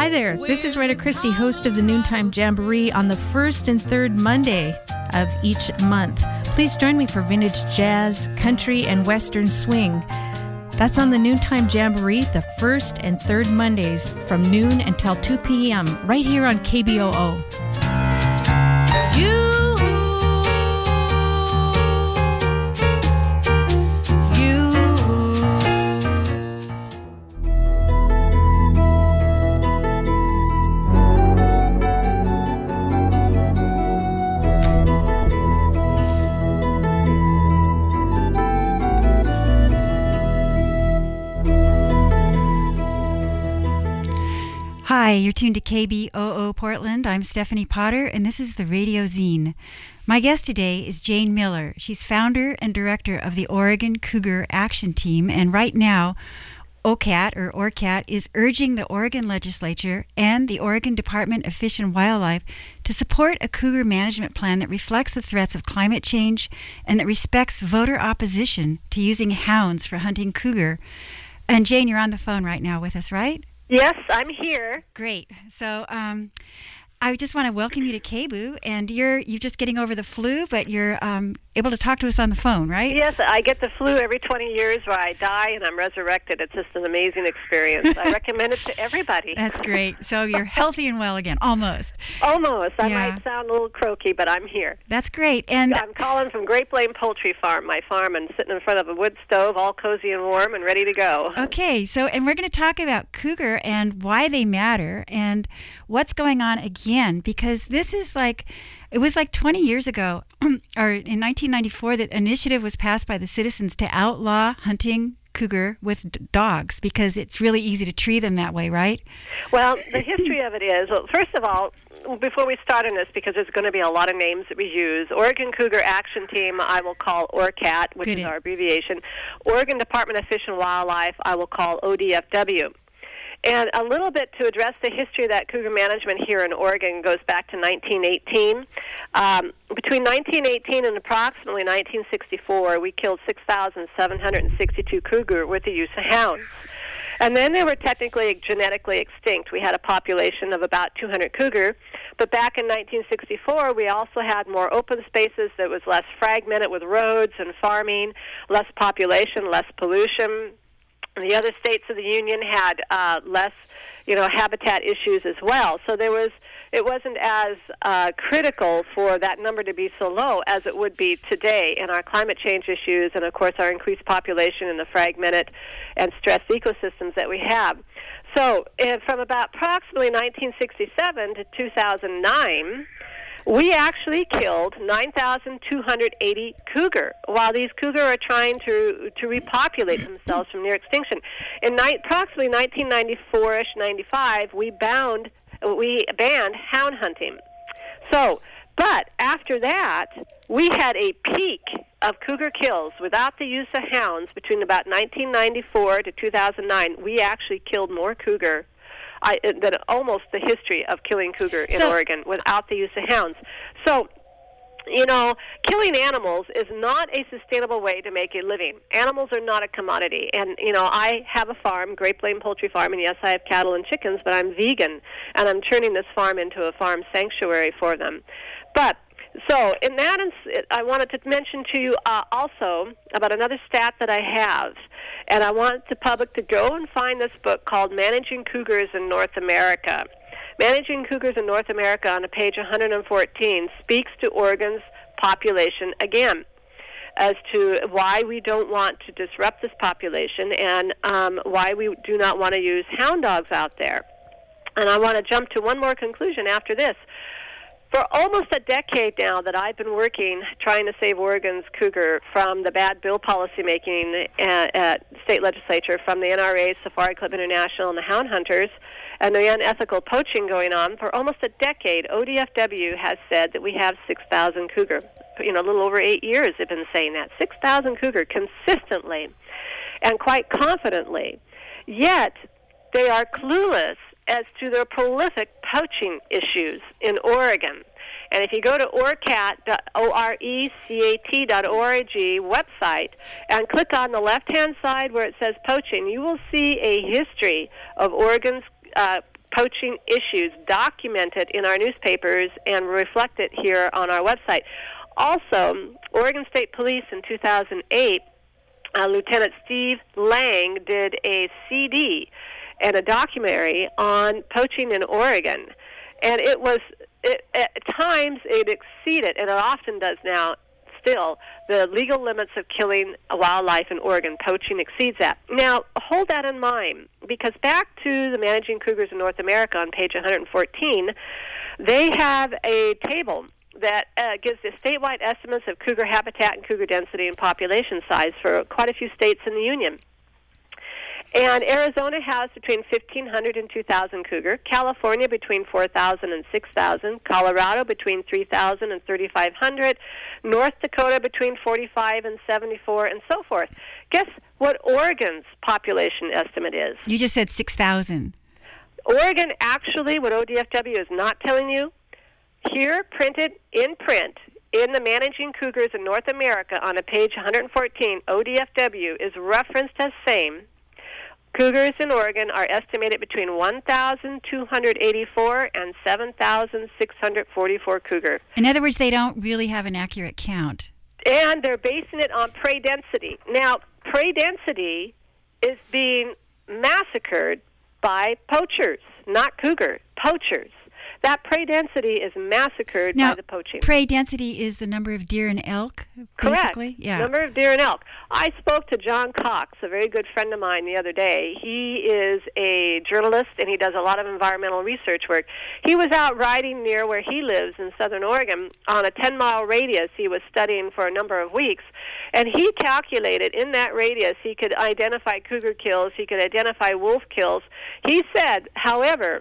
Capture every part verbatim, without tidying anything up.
Hi there, this is Rita Christie, host of the Noontime Jamboree on the first and third Monday of each month. Please join me for vintage jazz, country, and western swing. That's on the Noontime Jamboree, the first and third Mondays from noon until two p.m. right here on K B O O. You Hi, you're tuned to K B O O Portland. I'm Stephanie Potter, and this is the Radio Zine. My guest today is Jane Miller. She's founder and director of the Oregon Cougar Action Team, and right now, O C A T, or O R C A T, is urging the Oregon Legislature and the Oregon Department of Fish and Wildlife to support a cougar management plan that reflects the threats of climate change and that respects voter opposition to using hounds for hunting cougar. And Jane, you're on the phone right now with us, right? Yes, I'm here. Great. So um, I just want to welcome you to K B O O, and you're you're just getting over the flu, but you're um, able to talk to us on the phone, right? Yes, I get the flu every twenty years where I die and I'm resurrected. It's just an amazing experience. I recommend it to everybody. That's great. So you're healthy and well again, almost. Almost. I Yeah. might sound a little croaky, but I'm here. That's great. And I'm calling from Great Plain Poultry Farm, my farm, and sitting in front of a wood stove, all cozy and warm and ready to go. Okay, so and we're going to talk about cougar and why they matter and what's going on again, because this is like, it was like twenty years ago, or in nineteen ninety-four, that initiative was passed by the citizens to outlaw hunting cougar with d- dogs because it's really easy to treat them that way, right? Well, the history of it is, well, first of all, before we start on this, because there's going to be a lot of names that we use, Oregon Cougar Action Team, I will call O R C A T, which Good. is our abbreviation. Oregon Department of Fish and Wildlife, I will call O D F W. And a little bit to address the history of that cougar management here in Oregon goes back to nineteen eighteen. Um, between nineteen eighteen and approximately nineteen sixty-four, we killed six thousand seven hundred sixty-two cougar with the use of hounds. And then they were technically genetically extinct. We had a population of about two hundred cougar. But back in nineteen sixty-four, we also had more open spaces that was less fragmented with roads and farming, less population, less pollution. The other states of the Union had uh, less, you know, habitat issues as well. So there was, it wasn't as uh, critical for that number to be so low as it would be today in our climate change issues and, of course, our increased population and the fragmented and stressed ecosystems that we have. So uh, from about approximately nineteen sixty-seven to two thousand nine, we actually killed nine thousand two hundred eighty cougar, while these cougar are trying to to repopulate themselves from near extinction. In ni- approximately nineteen ninety-four-ish, ninety-five, we bound, we banned hound hunting. So, but after that, we had a peak of cougar kills without the use of hounds between about nineteen ninety-four to two thousand nine. We actually killed more cougar I, than almost the history of killing cougar in So, Oregon without the use of hounds. So, you know, killing animals is not a sustainable way to make a living. Animals are not a commodity. And, you know, I have a farm, Great Plain Poultry Farm, and yes, I have cattle and chickens, but I'm vegan, and I'm turning this farm into a farm sanctuary for them. But so in that, I wanted to mention to you uh, also about another stat that I have, and I want the public to go and find this book called Managing Cougars in North America. Managing Cougars in North America on page one hundred fourteen speaks to Oregon's population again as to why we don't want to disrupt this population and um, why we do not want to use hound dogs out there. And I want to jump to one more conclusion after this. For almost a decade now that I've been working trying to save Oregon's cougar from the bad bill policy making at, at state legislature, from the N R A, Safari Club International, and the hound hunters, and the unethical poaching going on, for almost a decade, O D F W has said that we have six thousand cougar. You know, a little over eight years they've been saying that. six thousand cougar consistently and quite confidently. Yet they are clueless as to their prolific poaching issues in Oregon. And if you go to orcat, O R E C A T dot org website and click on the left-hand side where it says poaching, you will see a history of Oregon's uh, poaching issues documented in our newspapers and reflected here on our website. Also, Oregon State Police in two thousand eight, uh, Lieutenant Steve Lang did a C D and a documentary on poaching in Oregon. And it was, it, at times, it exceeded, and it often does now, still, the legal limits of killing wildlife in Oregon. Poaching exceeds that. Now, hold that in mind, because back to the Managing Cougars in North America on page one fourteen, they have a table that uh, gives the statewide estimates of cougar habitat and cougar density and population size for quite a few states in the Union. And Arizona has between fifteen hundred and two thousand cougar, California between four thousand and six thousand, Colorado between three thousand and thirty-five hundred, North Dakota between forty-five and seventy-four, and so forth. Guess what Oregon's population estimate is? You just said six thousand. Oregon, actually, what O D F W is not telling you, here printed in print in the Managing Cougars in North America on a page one fourteen, O D F W is referenced as same. Cougars in Oregon are estimated between one thousand two hundred eighty-four and seven thousand six hundred forty-four cougar. In other words, they don't really have an accurate count. And they're basing it on prey density. Now, prey density is being massacred by poachers, not cougar, poachers. That prey density is massacred now, by the poaching. Prey density is the number of deer and elk, basically? Correct. Yeah. Number of deer and elk. I spoke to John Cox, a very good friend of mine, the other day. He is a journalist, and he does a lot of environmental research work. He was out riding near where he lives in southern Oregon on a ten-mile radius he was studying for a number of weeks, and he calculated in that radius he could identify cougar kills, he could identify wolf kills. He said, however,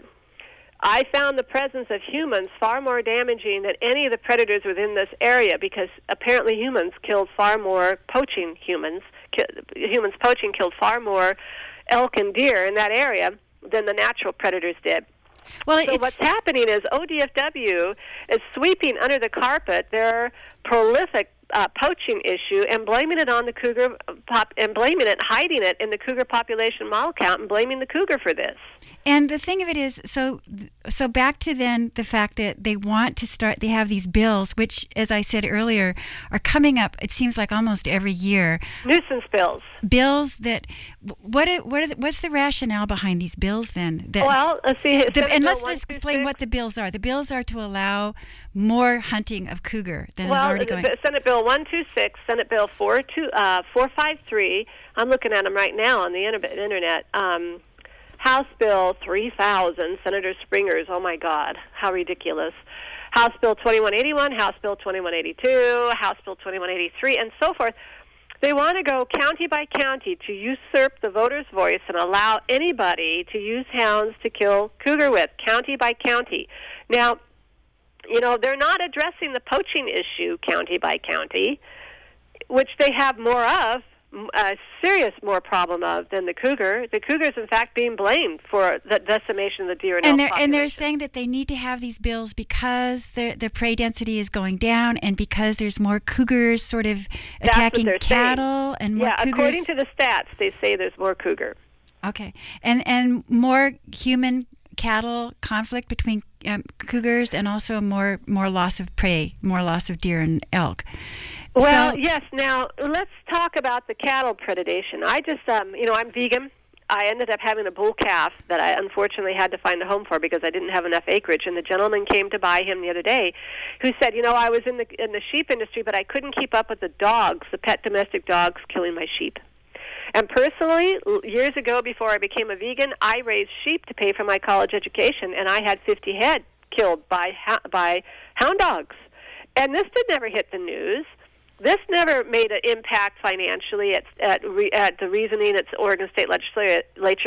I found the presence of humans far more damaging than any of the predators within this area, because apparently humans killed far more poaching humans. Ki- humans poaching killed far more elk and deer in that area than the natural predators did. Well, so it's, what's happening is O D F W is sweeping under the carpet their prolific uh, poaching issue and blaming it on the cougar pop and blaming it, hiding it in the cougar population model count, and blaming the cougar for this. And the thing of it is, so so back to then the fact that they want to start, they have these bills, which, as I said earlier, are coming up, it seems like almost every year. Nuisance bills. Bills that, what what are the, what's the rationale behind these bills then? That, well, let's see. the, and let's just explain what the bills are. The bills are to allow more hunting of cougar than well, is already going. Senate Bill one twenty-six, Senate Bill four fifty-three, I'm looking at them right now on the internet. Um, House Bill three thousand, Senator Springer's, oh my God, how ridiculous. House Bill twenty-one eighty-one, House Bill twenty-one eighty-two, House Bill twenty-one eighty-three, and so forth. They want to go county by county to usurp the voter's voice and allow anybody to use hounds to kill cougar with, county by county. Now, you know, they're not addressing the poaching issue county by county, which they have more of, a serious more problem of than the cougar. The cougar is, in fact, being blamed for the decimation of the deer and, and elk they're population. and they're saying that they need to have these bills because the the prey density is going down, and because there's more cougars sort of That's attacking what they're cattle saying. and more yeah, cougars. according to the stats, they say there's more cougar. Okay, and and more human cattle conflict between um, cougars, and also more more loss of prey, more loss of deer and elk. Well, so, yes. Now, let's talk about the cattle predation. I just, um, you know, I'm vegan. I ended up having a bull calf that I unfortunately had to find a home for because I didn't have enough acreage. And the gentleman came to buy him the other day who said, you know, I was in the in the sheep industry, but I couldn't keep up with the dogs, the pet domestic dogs killing my sheep. And personally, years ago, before I became a vegan, I raised sheep to pay for my college education, and I had fifty head killed by by hound dogs. And this did never hit the news. This never made an impact financially at at, re, at the reasoning its Oregon State Legislature,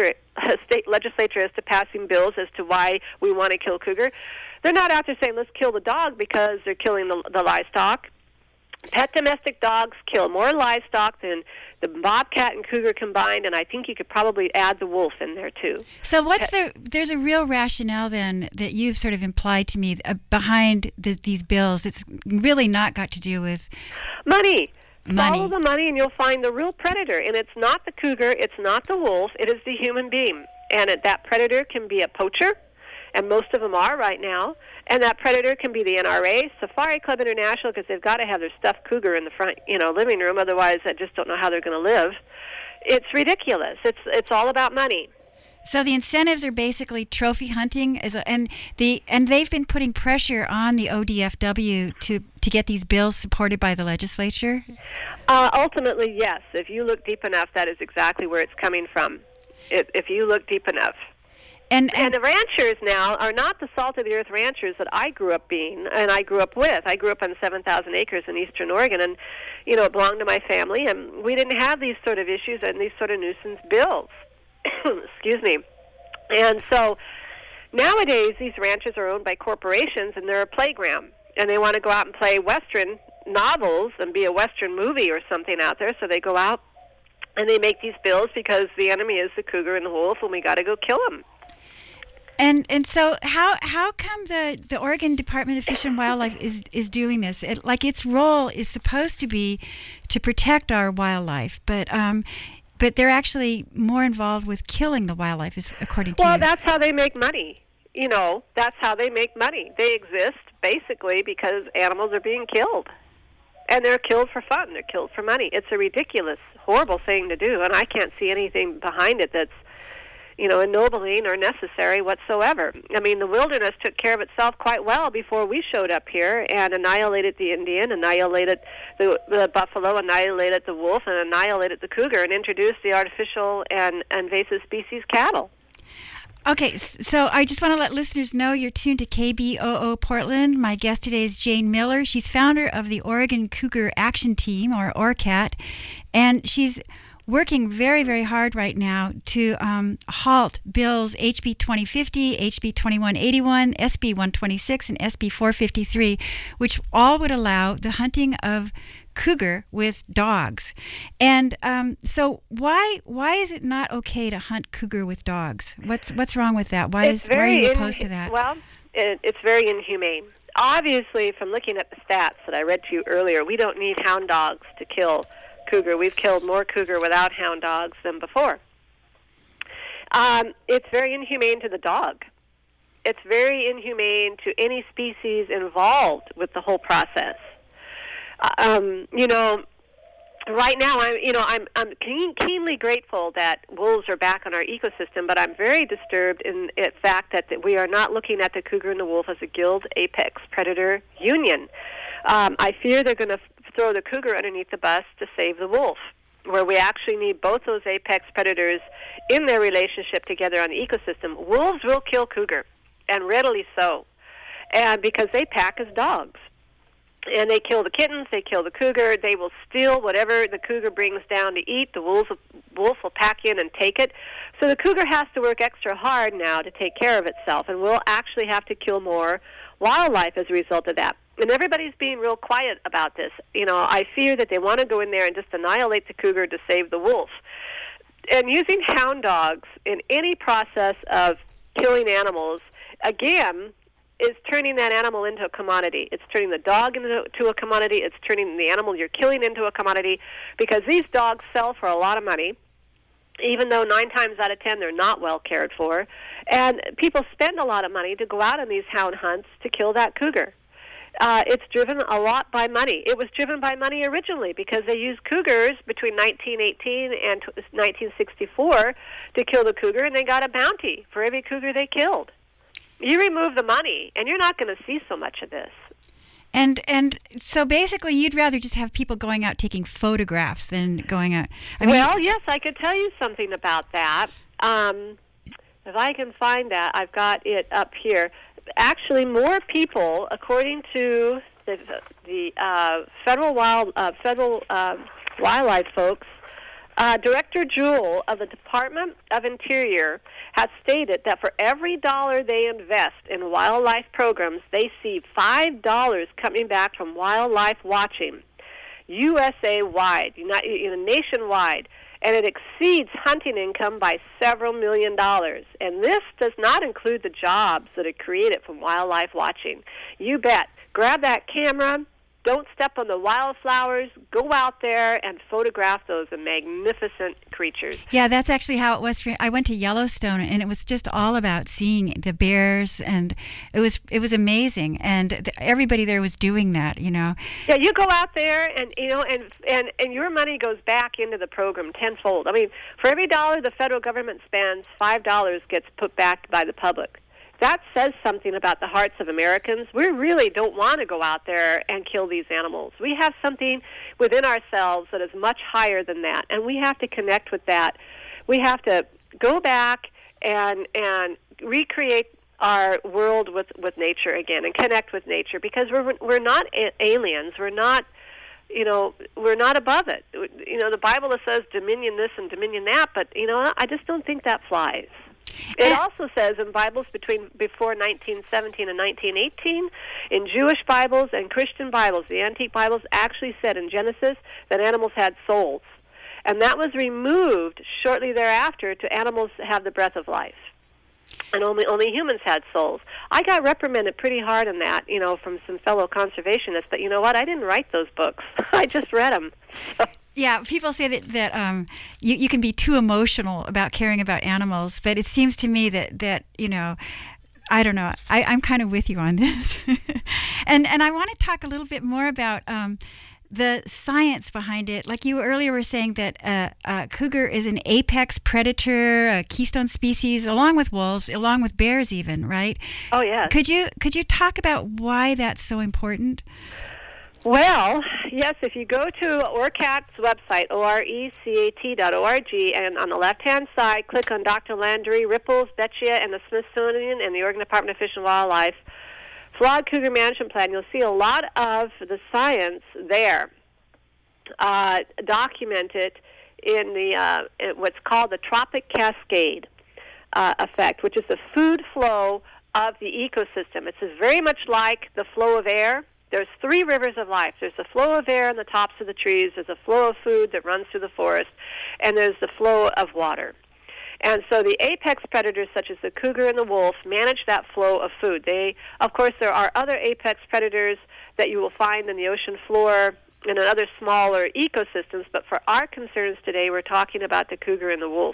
state legislature as to passing bills as to why we want to kill cougar. They're not out there saying let's kill the dog because they're killing the, the livestock. Pet domestic dogs kill more livestock than the bobcat and cougar combined, and I think you could probably add the wolf in there too. So what's the, there's a real rationale then that you've sort of implied to me uh, behind the, these bills that's really not got to do with money. Money. Follow the money and you'll find the real predator, and it's not the cougar, it's not the wolf, it is the human being. And it, that predator can be a poacher, and most of them are right now. And that predator can be the N R A, Safari Club International, because they've got to have their stuffed cougar in the front, you know, living room. Otherwise, I just don't know how they're going to live. It's ridiculous. It's it's all about money. So the incentives are basically trophy hunting, as a, and the and they've been putting pressure on the O D F W to to get these bills supported by the legislature. Uh, ultimately, yes. If you look deep enough, that is exactly where it's coming from. If, if you look deep enough. And, and and the ranchers now are not the salt-of-the-earth ranchers that I grew up being, and I grew up with. I grew up on seven thousand acres in eastern Oregon, and, you know, it belonged to my family, and we didn't have these sort of issues and these sort of nuisance bills. Excuse me. And so nowadays, these ranches are owned by corporations, and they're a playground, and they want to go out and play Western novels and be a Western movie or something out there, so they go out and they make these bills because the enemy is the cougar and the wolf, and we got to go kill them. And and so how how come the, the Oregon Department of Fish and Wildlife is is doing this? It, like its role is supposed to be to protect our wildlife, but um, but they're actually more involved with killing the wildlife, is according to well, you. Well, that's how they make money. You know, that's how they make money. They exist basically because animals are being killed, and they're killed for fun. They're killed for money. It's a ridiculous, horrible thing to do, and I can't see anything behind it that's, you know, ennobling or necessary whatsoever. I mean, the wilderness took care of itself quite well before we showed up here and annihilated the Indian, annihilated the, the buffalo, annihilated the wolf, and annihilated the cougar, and introduced the artificial and invasive species cattle. Okay, so I just want to let listeners know you're tuned to K B O O Portland. My guest today is Jane Miller. She's founder of the Oregon Cougar Action Team, or ORCAT, and she's working very, very hard right now to um, halt bills H B twenty fifty, H B twenty-one eighty-one, S B one twenty-six, and S B four fifty-three, which all would allow the hunting of cougar with dogs. And um, so why why is it not okay to hunt cougar with dogs? What's what's wrong with that? Why, is, why are you opposed in, to that? Well, it, it's very inhumane. Obviously, from looking at the stats that I read to you earlier, we don't need hound dogs to kill cougar. We've killed more cougar without hound dogs than before. Um, it's very inhumane to the dog. It's very inhumane to any species involved with the whole process. Um, you know, right now, I'm you know I'm I'm keen, keenly grateful that wolves are back on our ecosystem, but I'm very disturbed in the fact that, that we are not looking at the cougar and the wolf as a guild apex predator union. Um, I fear they're going to throw the cougar underneath the bus to save the wolf, where we actually need both those apex predators in their relationship together on the ecosystem. Wolves will kill cougar, and readily so, and because they pack as dogs. And they kill the kittens, they kill the cougar, they will steal whatever the cougar brings down to eat. The wolf, wolf will pack in and take it. So the cougar has to work extra hard now to take care of itself, and we'll actually have to kill more wildlife as a result of that. And everybody's being real quiet about this. You know, I fear that they want to go in there and just annihilate the cougar to save the wolf. And using hound dogs in any process of killing animals, again, is turning that animal into a commodity. It's turning the dog into a commodity. It's turning the animal you're killing into a commodity, because these dogs sell for a lot of money, even though nine times out of ten they're not well cared for. And people spend a lot of money to go out on these hound hunts to kill that cougar. Uh, it's driven a lot by money. It was driven by money originally because they used cougars between nineteen eighteen and nineteen sixty-four to kill the cougar, and they got a bounty for every cougar they killed. You remove the money, and you're not going to see so much of this. And and so basically, you'd rather just have people going out taking photographs than going out. I mean, well, yes, I could tell you something about that. Um, if I can find that, I've got it up here. Actually, more people, according to the, the uh, federal wild uh, federal uh, wildlife folks, uh, Director Jewell of the Department of Interior has stated that for every dollar they invest in wildlife programs, they see five dollars coming back from wildlife watching, U S A-wide, United, you know, nationwide, and it exceeds hunting income by several million dollars. And this does not include the jobs that are created from wildlife watching. You bet. Grab that camera Don't step on the wildflowers. Go out there and photograph those magnificent creatures. Yeah, that's actually how it was for I went to Yellowstone, and it was just all about seeing the bears, and it was it was amazing, and th- everybody there was doing that, you know. Yeah, you go out there, and you know, and and and your money goes back into the program tenfold. I mean, for every dollar the federal government spends, five dollars gets put back by the public. That says something about the hearts of Americans. We really don't want to go out there and kill these animals. We have something within ourselves that is much higher than that, and we have to connect with that. We have to go back and and recreate our world with, with nature again and connect with nature, because we're we're not a- aliens. We're not, you know, we're not above it. You know, the Bible says dominion this and dominion that, but you know, I just don't think that flies. It also says in Bibles between before nineteen seventeen and nineteen eighteen, in Jewish Bibles and Christian Bibles, the antique Bibles actually said in Genesis that animals had souls. And that was removed shortly thereafter to animals have the breath of life. And only only humans had souls. I got reprimanded pretty hard on that, you know, from some fellow conservationists. But you know what? I didn't write those books. I just read them. Yeah, people say that that um, you you can be too emotional about caring about animals, but it seems to me that that you know, I don't know. I, I'm kind of with you on this, and and I want to talk a little bit more about um, the science behind it. Like you earlier were saying that uh, uh, cougar is an apex predator, a keystone species, along with wolves, along with bears, even, right? Oh yeah. Could you could you talk about why that's so important? Well, yes, if you go to O R C A T's website, O R E C A T dot org, and on the left-hand side, click on Doctor Landry, Ripples, Betchia, and the Smithsonian and the Oregon Department of Fish and Wildlife Flawed Cougar Management Plan, you'll see a lot of the science there uh, documented in the uh, in what's called the Trophic Cascade uh, effect, which is the food flow of the ecosystem. It's very much like the flow of air. There's three rivers of life. There's the flow of air in the tops of the trees, there's a flow of food that runs through the forest, and there's the flow of water. And so the apex predators, such as the cougar and the wolf, manage that flow of food. They, of course, there are other apex predators that you will find in the ocean floor and in other smaller ecosystems, but for our concerns today, we're talking about the cougar and the wolf.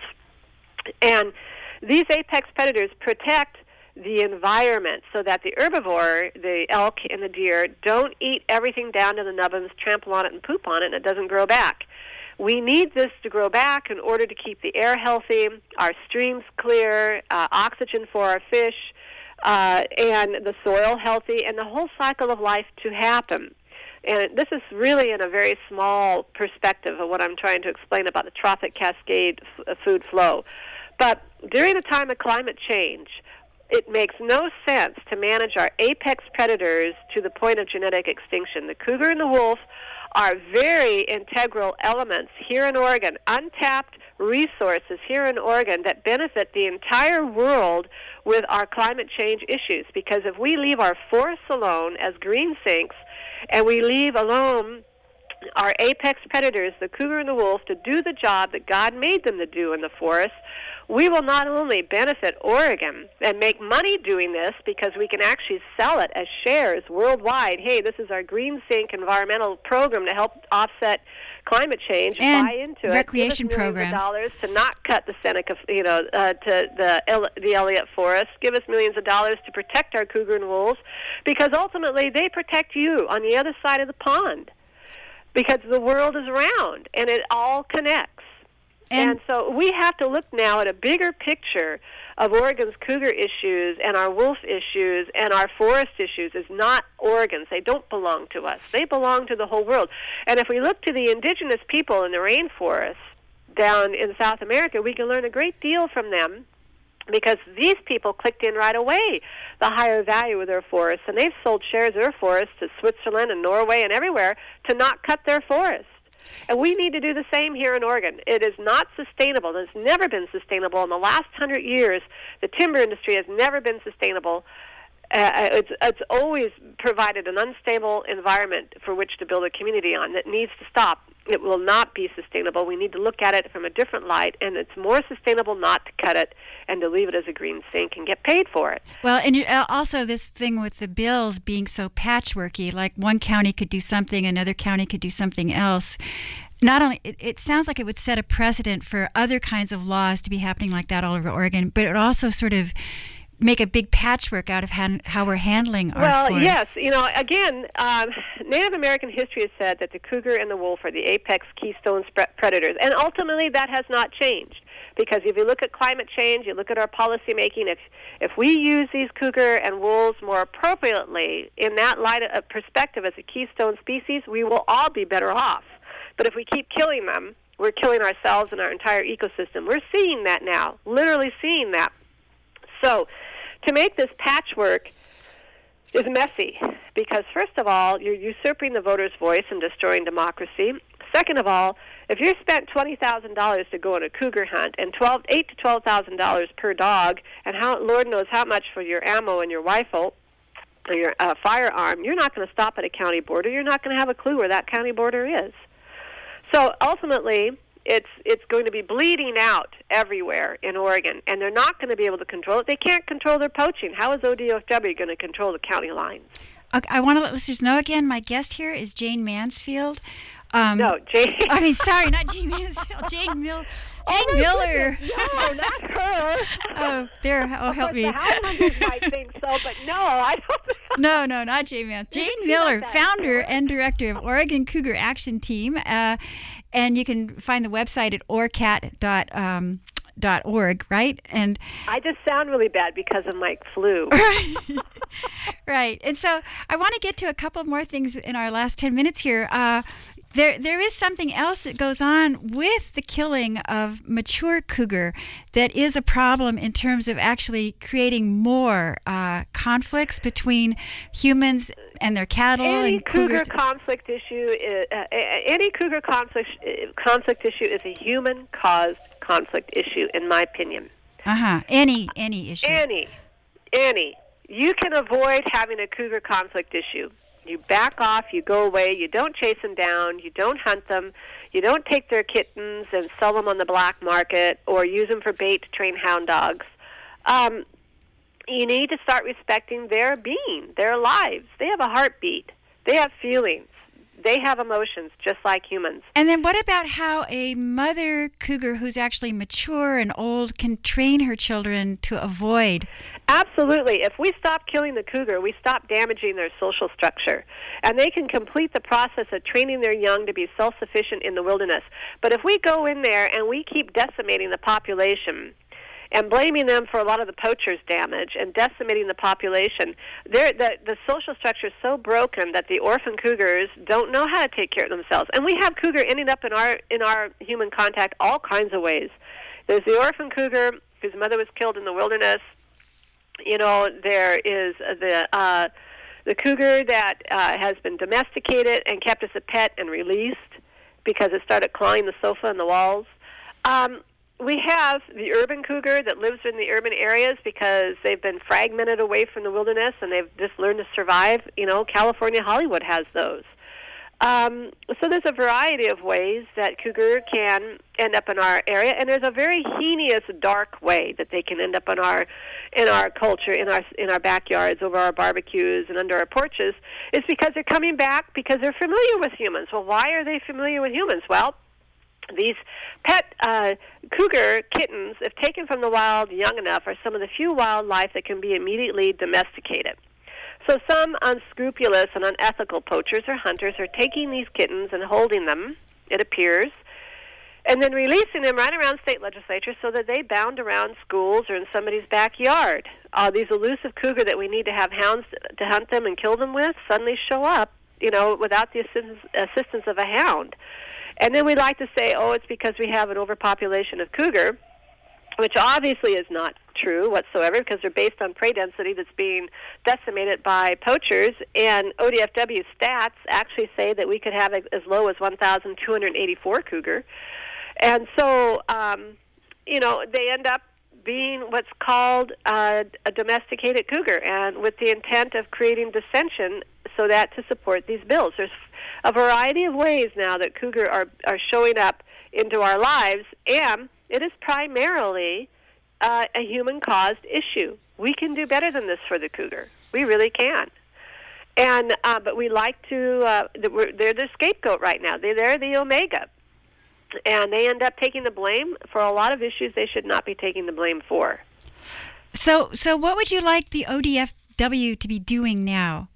And these apex predators protect the environment so that the herbivore, the elk and the deer, don't eat everything down to the nubbins, trample on it and poop on it, and it doesn't grow back. We need this to grow back in order to keep the air healthy, our streams clear, uh, oxygen for our fish, uh, and the soil healthy, and the whole cycle of life to happen. And this is really in a very small perspective of what I'm trying to explain about the Trophic Cascade f- food flow. But during the time of climate change, it makes no sense to manage our apex predators to the point of genetic extinction. The cougar and the wolf are very integral elements here in Oregon, untapped resources here in Oregon that benefit the entire world with our climate change issues. Because if we leave our forests alone as green sinks, and we leave alone our apex predators, the cougar and the wolf, to do the job that God made them to do in the forest, we will not only benefit Oregon and make money doing this because we can actually sell it as shares worldwide. Hey, this is our Green Sink environmental program to help offset climate change. And buy into recreation it. Give us programs. millions of dollars to not cut the Seneca, you know, uh, to the El- the Elliott Forest. Give us millions of dollars to protect our cougar and wolves, because ultimately they protect you on the other side of the pond. Because the world is round and it all connects. And, and so we have to look now at a bigger picture of Oregon's cougar issues and our wolf issues and our forest issues is not Oregon's. They don't belong to us. They belong to the whole world. And if we look to the indigenous people in the rainforest down in South America, we can learn a great deal from them, because these people clicked in right away the higher value of their forests, and they've sold shares of their forests to Switzerland and Norway and everywhere to not cut their forests. And we need to do the same here in Oregon. It is not sustainable. It's never been sustainable. In the last hundred years, the timber industry has never been sustainable. Uh, it's, it's always provided an unstable environment for which to build a community on that needs to stop. It will not be sustainable. We need to look at it from a different light, and it's more sustainable not to cut it and to leave it as a green sink and get paid for it. Well, and you, uh, also this thing with the bills being so patchworky, like one county could do something, another county could do something else. Not only, it, it sounds like it would set a precedent for other kinds of laws to be happening like that all over Oregon, but it would also sort of make a big patchwork out of how, how we're handling our well, forests. Yes. You know, again, um, Native American history has said that the cougar and the wolf are the apex keystone sp- predators, and ultimately that has not changed. Because if you look at climate change, you look at our policy making, if if we use these cougar and wolves more appropriately in that light of perspective as a keystone species, we will all be better off. But if we keep killing them, we're killing ourselves and our entire ecosystem. We're seeing that now, literally seeing that. So to make this patchwork is messy because, first of all, you're usurping the voter's voice and destroying democracy. Second of all, if you're spent twenty thousand dollars to go on a cougar hunt and twelve, eight to twelve thousand dollars per dog, and how Lord knows how much for your ammo and your rifle or your uh, firearm, you're not going to stop at a county border. You're not going to have a clue where that county border is. So ultimately, it's it's going to be bleeding out everywhere in Oregon, and they're not going to be able to control it. They can't control their poaching. How is O D F W going to control the county lines? Okay, I want to let listeners know again, my guest here is Jane Mansfield. Um, no, Jane. I mean, sorry, not Jane Mansfield. Jane Mill. Jane oh Miller. Goodness. No, not her. oh, there. Oh, help me. The Highlanders might think so, but no, I don't. no, no, not Jane Mansfield. Jane Miller, like founder and director of Oregon Cougar Action Team, uh, and you can find the website at orcat dot com. Dot org, right? And I just sound really bad because of my flu. Right. right. And so I want to get to a couple more things in our last ten minutes here. Uh, there, there is something else that goes on with the killing of mature cougar that is a problem in terms of actually creating more uh, conflicts between humans and their cattle any and cougar cougars. conflict issue is, uh, any cougar conflict conflict issue is a human caused conflict issue, in my opinion. Uh-huh. Any any issue. Any. Any. You can avoid having a cougar conflict issue. You back off, you go away, you don't chase them down, you don't hunt them, you don't take their kittens and sell them on the black market or use them for bait to train hound dogs. Um, you need to start respecting their being, their lives. They have a heartbeat. They have feelings. They have emotions just like humans. And then what about how a mother cougar who's actually mature and old can train her children to avoid? Absolutely. If we stop killing the cougar, we stop damaging their social structure. And they can complete the process of training their young to be self-sufficient in the wilderness. But if we go in there and we keep decimating the population and blaming them for a lot of the poachers' damage and decimating the population, the, the social structure is so broken that the orphan cougars don't know how to take care of themselves. And we have cougar ending up in our in our human contact all kinds of ways. There's the orphan cougar whose mother was killed in the wilderness. You know, there is the uh, the cougar that uh, has been domesticated and kept as a pet and released because it started clawing the sofa and the walls. Um, We have the urban cougar that lives in the urban areas because they've been fragmented away from the wilderness and they've just learned to survive. You know, California, Hollywood has those. Um, so there's a variety of ways that cougar can end up in our area, and there's a very heinous, dark way that they can end up in our in our culture, in our in our backyards, over our barbecues, and under our porches. It's because they're coming back because they're familiar with humans. Well, why are they familiar with humans? Well, these pet uh, cougar kittens, if taken from the wild young enough, are some of the few wildlife that can be immediately domesticated. So some unscrupulous and unethical poachers or hunters are taking these kittens and holding them, it appears, and then releasing them right around state legislatures so that they bound around schools or in somebody's backyard. Uh, these elusive cougar that we need to have hounds to hunt them and kill them with suddenly show up, you know, without the assistance, assistance of a hound. And then we like to say, oh, it's because we have an overpopulation of cougar, which obviously is not true whatsoever because they're based on prey density that's being decimated by poachers. And O D F W stats actually say that we could have as low as one thousand two hundred eighty-four cougar. And so, um, you know, they end up being what's called uh, a domesticated cougar, and with the intent of creating dissension so that to support these bills. There's a variety of ways now that cougar are, are showing up into our lives, and it is primarily uh, a human-caused issue. We can do better than this for the cougar. We really can. And uh, but we like to, uh, they're the scapegoat right now. They're, they're the omega. And they end up taking the blame for a lot of issues they should not be taking the blame for. So, so what would you like the O D F W to be doing now?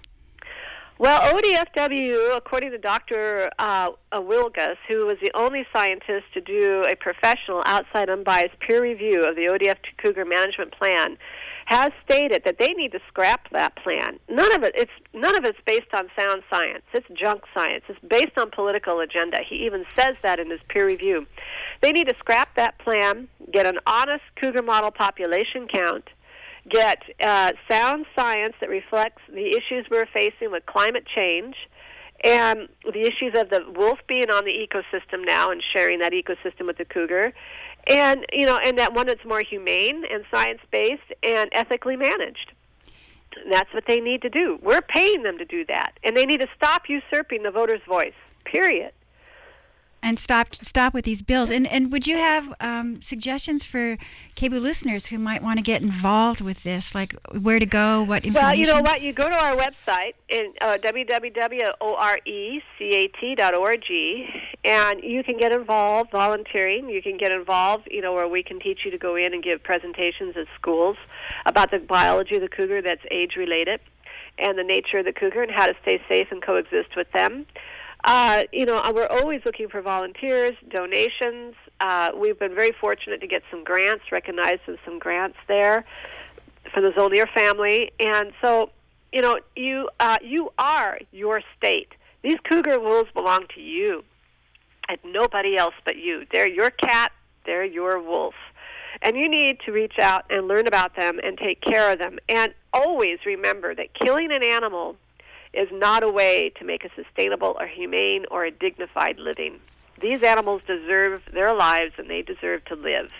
Well, O D F W, according to Doctor Uh, Wilgus, who was the only scientist to do a professional, outside, unbiased peer review of the O D F Cougar Management Plan, has stated that they need to scrap that plan. None of it, it's none of it's based on sound science. It's junk science. It's based on political agenda. He even says that in his peer review. They need to scrap that plan, get an honest cougar model population count, get uh, sound science that reflects the issues we're facing with climate change and the issues of the wolf being on the ecosystem now and sharing that ecosystem with the cougar, and you know, and that one that's more humane and science-based and ethically managed. And that's what they need to do. We're paying them to do that, and they need to stop usurping the voters' voice, period. And stop stop with these bills. And and would you have um, suggestions for K B O O listeners who might want to get involved with this, like where to go, what information? Well, you know what? You go to our website, in uh, w w w dot o r e cat dot org, and you can get involved volunteering. You can get involved, you know, where we can teach you to go in and give presentations at schools about the biology of the cougar that's age-related and the nature of the cougar and how to stay safe and coexist with them. Uh, you know, we're always looking for volunteers, donations. Uh, we've been very fortunate to get some grants, recognized with some grants there for the Zolnier family. And so, you know, you uh, you are your state. These cougar wolves belong to you and nobody else but you. They're your cat. They're your wolf. And you need to reach out and learn about them and take care of them. And always remember that killing an animal is not a way to make a sustainable or humane or a dignified living. These animals deserve their lives, and they deserve to live.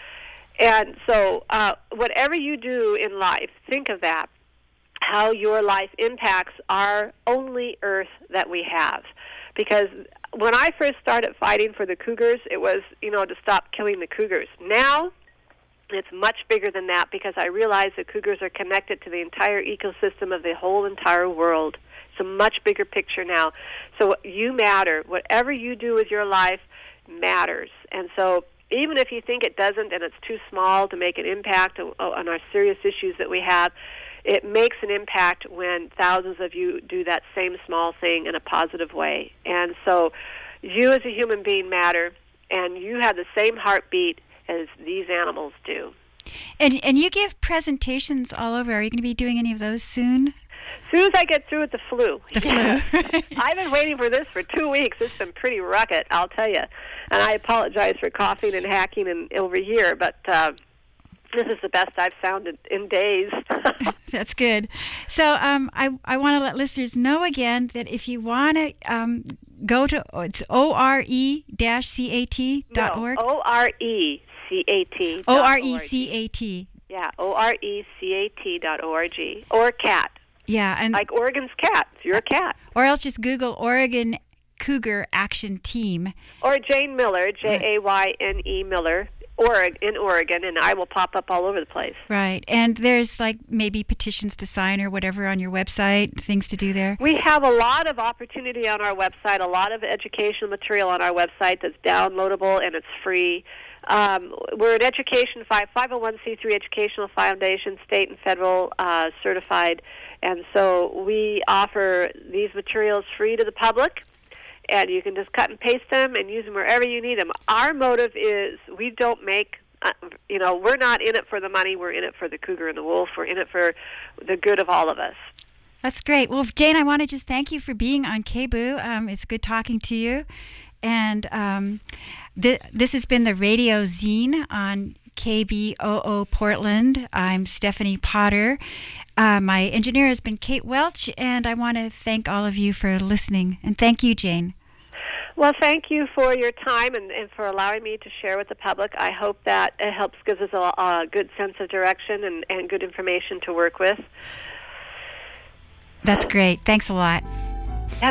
And so uh, whatever you do in life, think of that, how your life impacts our only earth that we have. Because when I first started fighting for the cougars, it was, you know, to stop killing the cougars. Now, it's much bigger than that because I realize that cougars are connected to the entire ecosystem of the whole entire world. It's a much bigger picture now. So you matter. Whatever you do with your life matters. And so even if you think it doesn't and it's too small to make an impact on, on our serious issues that we have, it makes an impact when thousands of you do that same small thing in a positive way. And so you as a human being matter, and you have the same heartbeat as these animals do. And and you give presentations all over. Are you going to be doing any of those soon? As soon as I get through with the flu. The flu. I've been waiting for this for two weeks. It's been pretty rugged, I'll tell you. And I apologize for coughing and hacking and over here, but uh, this is the best I've sounded in days. That's good. So um, I, I want to let listeners know again that if you want to um, go to, it's O R E C A T dot org. No, O R E C A T. O R E C A T. Yeah, O R E C A T dot O R G. Or cat. Yeah. And like Oregon's cat. You're a cat. Or else just Google Oregon Cougar Action Team. Or Jane Miller, J A Y N E Miller, Oregon, in Oregon, and I will pop up all over the place. Right. And there's like maybe petitions to sign or whatever on your website, things to do there? We have a lot of opportunity on our website, a lot of educational material on our website that's downloadable and it's free. Um, we're an education, five oh one c three educational foundation, state and federal uh, certified, and so we offer these materials free to the public, and you can just cut and paste them and use them wherever you need them. Our motive is we don't make, uh, you know, we're not in it for the money, we're in it for the cougar and the wolf, we're in it for the good of all of us. That's great. Well, Jane, I want to just thank you for being on K B O O. Um, it's good talking to you. And um, th- this has been the Radio Zine on K B O O Portland. I'm Stephanie Potter. Uh, my engineer has been Kate Welch, and I want to thank all of you for listening. And thank you, Jane. Well, thank you for your time and, and for allowing me to share with the public. I hope that it helps give us a, a good sense of direction and, and good information to work with. That's great. Thanks a lot. Yep.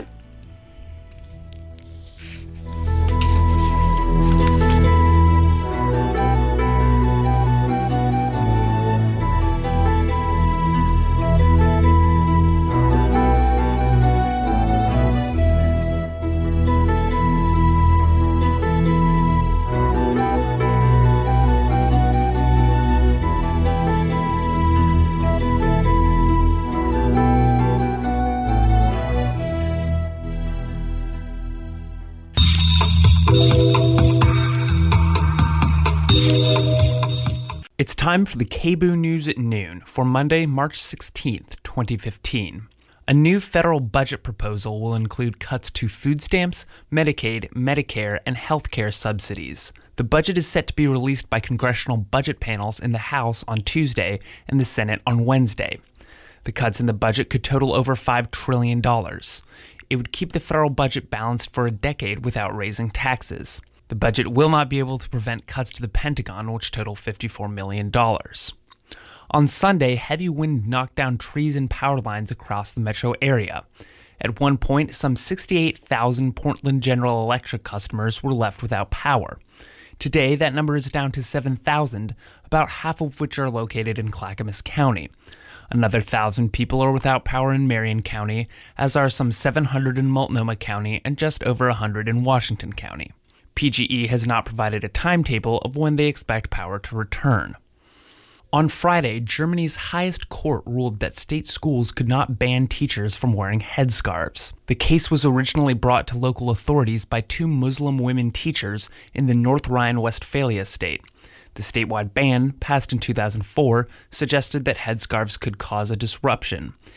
It's time for the K B O O News at noon for Monday, March sixteenth, twenty fifteen. A new federal budget proposal will include cuts to food stamps, Medicaid, Medicare, and health care subsidies. The budget is set to be released by congressional budget panels in the House on Tuesday and the Senate on Wednesday. The cuts in the budget could total over five trillion dollars. It would keep the federal budget balanced for a decade without raising taxes. The budget will not be able to prevent cuts to the Pentagon, which total fifty-four million dollars. On Sunday, heavy wind knocked down trees and power lines across the metro area. At one point, some sixty-eight thousand Portland General Electric customers were left without power. Today, that number is down to seven thousand, about half of which are located in Clackamas County. Another one thousand people are without power in Marion County, as are some seven hundred in Multnomah County and just over one hundred in Washington County. P G E has not provided a timetable of when they expect power to return. On Friday, Germany's highest court ruled that state schools could not ban teachers from wearing headscarves. The case was originally brought to local authorities by two Muslim women teachers in the North Rhine-Westphalia state. The statewide ban, passed in two thousand four, suggested that headscarves could cause a disruption.